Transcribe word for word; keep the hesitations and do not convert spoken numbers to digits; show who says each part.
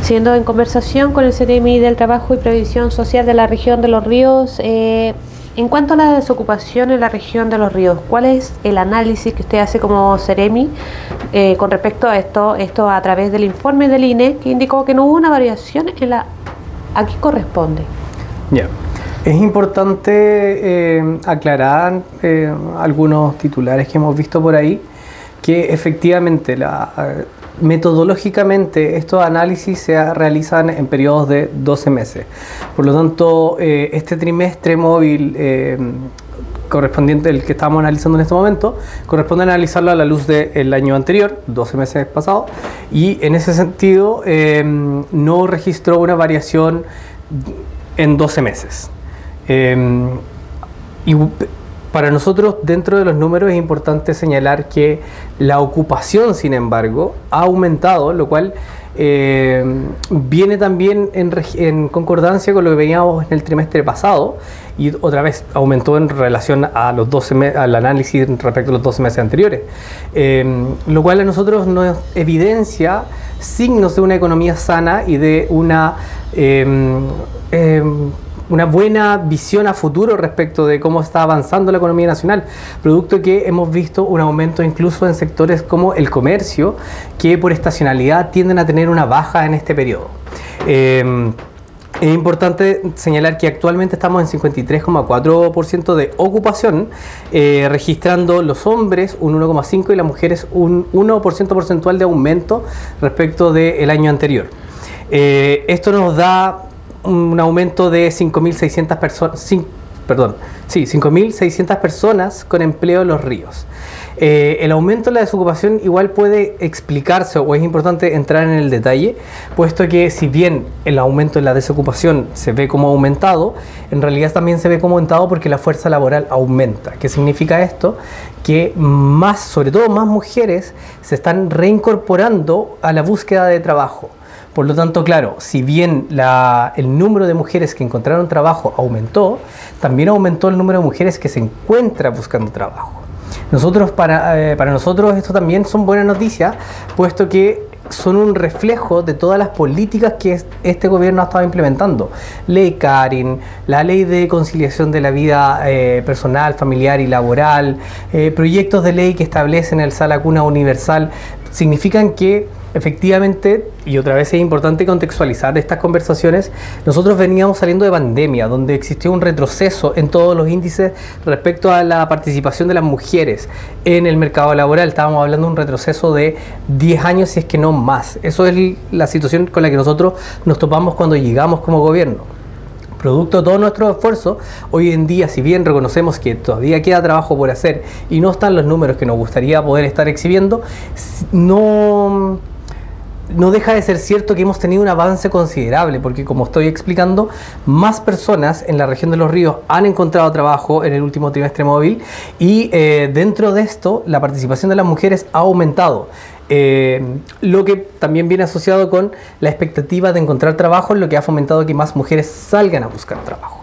Speaker 1: Siendo en conversación con el Ceremi del Trabajo y Previsión Social de la región de Los Ríos, eh, en cuanto a la desocupación en la región de Los Ríos, ¿cuál es el análisis que usted hace como Ceremi eh, con respecto a esto, esto a través del informe del I N E que indicó que no hubo una variación en la a qué corresponde?
Speaker 2: Ya. Yeah. Es importante eh, aclarar eh, algunos titulares que hemos visto por ahí, que efectivamente la, metodológicamente estos análisis se realizan en periodos de doce meses. Por lo tanto, eh, este trimestre móvil eh, correspondiente, el que estamos analizando en este momento, corresponde analizarlo a la luz del año anterior, doce meses pasados, y en ese sentido eh, no registró una variación en doce meses. Eh, y para nosotros, dentro de los números, es importante señalar que la ocupación, sin embargo, ha aumentado, lo cual eh, viene también en, en concordancia con lo que veíamos en el trimestre pasado, y otra vez aumentó en relación a los doce meses, al análisis respecto a los doce meses anteriores, eh, lo cual a nosotros nos evidencia signos de una economía sana y de una eh, eh, una buena visión a futuro respecto de cómo está avanzando la economía nacional, producto que hemos visto un aumento incluso en sectores como el comercio, que por estacionalidad tienden a tener una baja en este periodo. Eh, es importante señalar que actualmente estamos en cincuenta y tres coma cuatro por ciento de ocupación, eh, registrando los hombres un uno coma cinco por ciento y las mujeres un uno por ciento porcentual de aumento respecto del año anterior. Eh, esto nos da un aumento de cinco mil seiscientas personas, perdón, sí, cinco mil seiscientas personas con empleo en Los Ríos. Eh, el aumento de la desocupación igual puede explicarse, o es importante entrar en el detalle, puesto que si bien el aumento de la desocupación se ve como aumentado, en realidad también se ve como aumentado porque la fuerza laboral aumenta. ¿Qué significa esto? Que más, sobre todo más mujeres, se están reincorporando a la búsqueda de trabajo. Por lo tanto, claro, si bien la, el número de mujeres que encontraron trabajo aumentó, también aumentó el número de mujeres que se encuentran buscando trabajo. Nosotros, para, eh, para nosotros esto también son buenas noticias, puesto que son un reflejo de todas las políticas que este gobierno ha estado implementando. Ley Karin, la ley de conciliación de la vida eh, personal, familiar y laboral, eh, proyectos de ley que establecen el Sala Cuna Universal, significan que efectivamente, y otra vez es importante contextualizar estas conversaciones, nosotros veníamos saliendo de pandemia, donde existió un retroceso en todos los índices respecto a la participación de las mujeres en el mercado laboral. Estábamos hablando de un retroceso de diez años, si es que no más. Eso es la situación con la que nosotros nos topamos cuando llegamos como gobierno. Producto de todo nuestro esfuerzo, hoy en día, si bien reconocemos que todavía queda trabajo por hacer y no están los números que nos gustaría poder estar exhibiendo, no... no deja de ser cierto que hemos tenido un avance considerable, porque como estoy explicando, más personas en la región de Los Ríos han encontrado trabajo en el último trimestre móvil y eh, dentro de esto la participación de las mujeres ha aumentado. Eh, lo que también viene asociado con la expectativa de encontrar trabajo, lo que ha fomentado que más mujeres salgan a buscar trabajo.